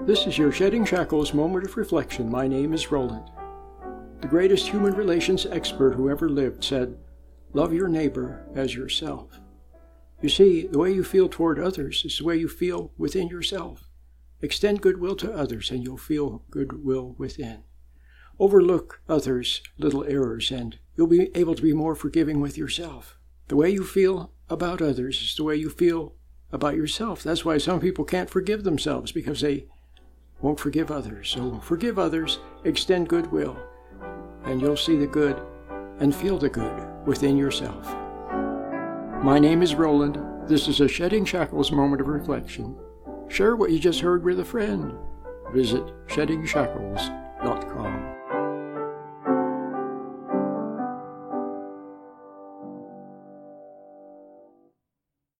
This is your Shedding Shackles moment of reflection. My name is Roland. The greatest human relations expert who ever lived said, "Love your neighbor as yourself." You see, the way you feel toward others is the way you feel within yourself. Extend goodwill to others and you'll feel goodwill within. Overlook others' little errors and you'll be able to be more forgiving with yourself. The way you feel about others is the way you feel about yourself. That's why some people can't forgive themselves, because they won't forgive others. So forgive others, extend goodwill, and you'll see the good and feel the good within yourself. My name is Roland. This is a Shedding Shackles moment of reflection. Share what you just heard with a friend. Visit sheddingshackles.com.